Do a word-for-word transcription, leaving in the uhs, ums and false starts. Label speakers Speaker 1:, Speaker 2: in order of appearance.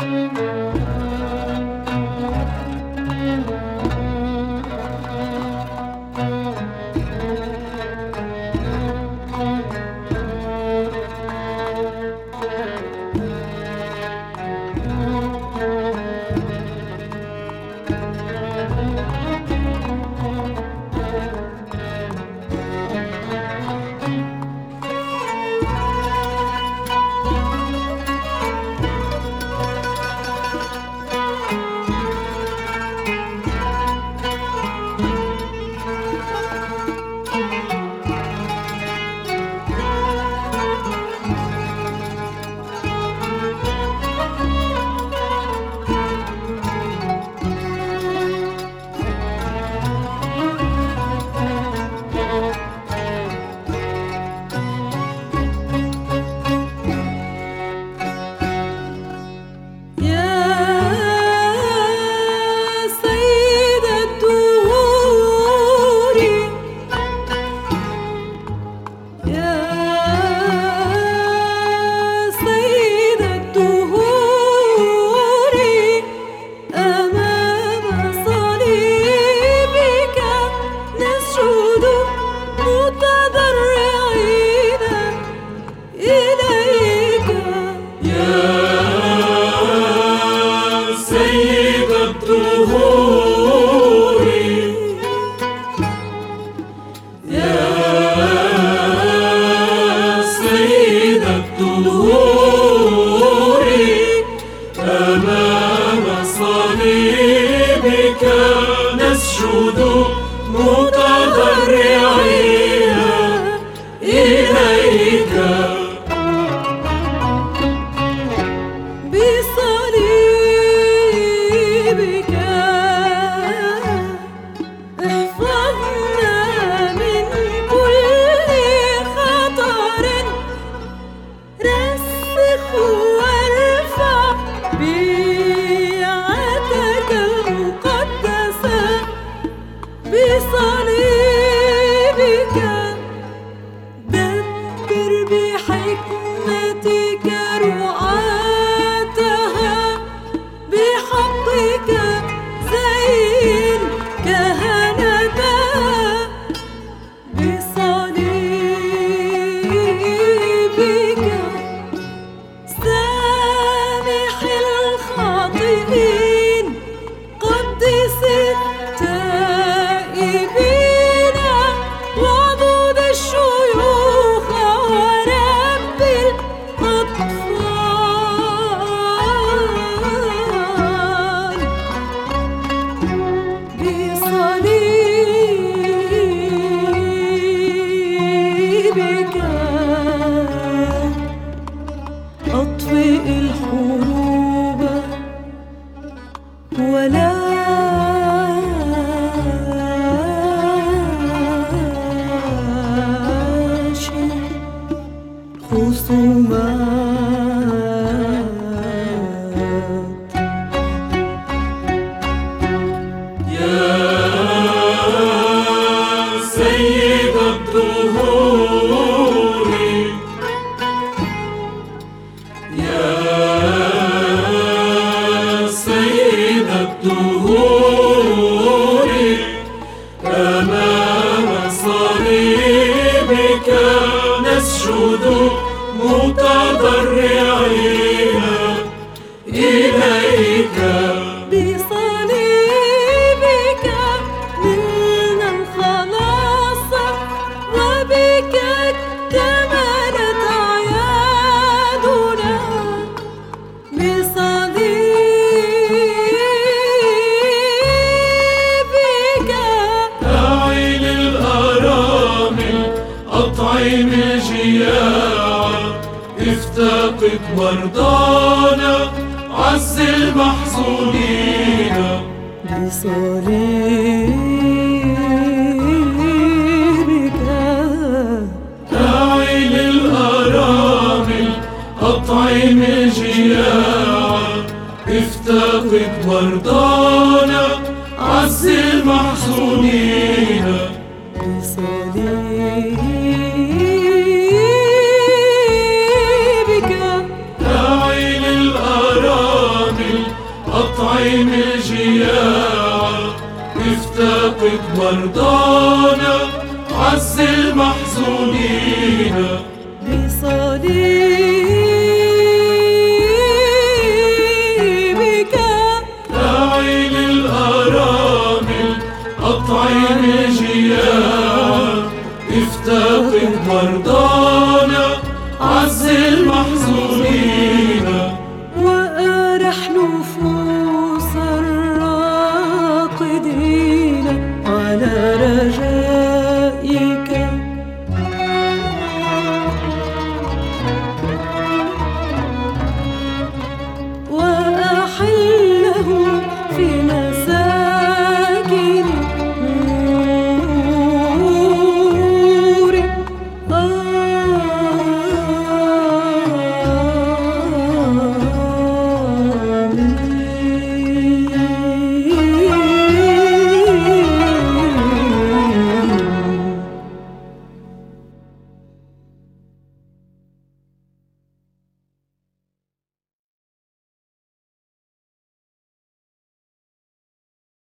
Speaker 1: نسجد متضرعين إليك
Speaker 2: بصليبك احفظنا من كل خطر رسخ وارفع بيعتك المقدسة بصليبك دبر بحكمتك رعاتها بحقك زين كهنتها بصليبك سامح الخاطئين قدس التائبين وعضد الشيوخ ورب الأطفال بصليبك أطفئ الحروب ولا خصومات
Speaker 1: يا سيد الدهور يا سيد الدهور أمام صليبك نسجد متضرعين إليك
Speaker 2: بصليبك نلنا الخلاص وبك اكتملت أعيادنا بصليبك
Speaker 1: داعي للأرامل أطعم الجياع افتقد مرضانا عز المحزونين
Speaker 2: بصليبك
Speaker 1: داعي للأرامل أطعم الجياع افتقد مرضانا عز المحزونين
Speaker 2: بصليبك
Speaker 1: داعي للأرامل أطعم الجياع افتقد مرضانا عز المحزونين
Speaker 2: بصليبك
Speaker 1: داعي للأرامل أطعم الجياع افتقد مرضانا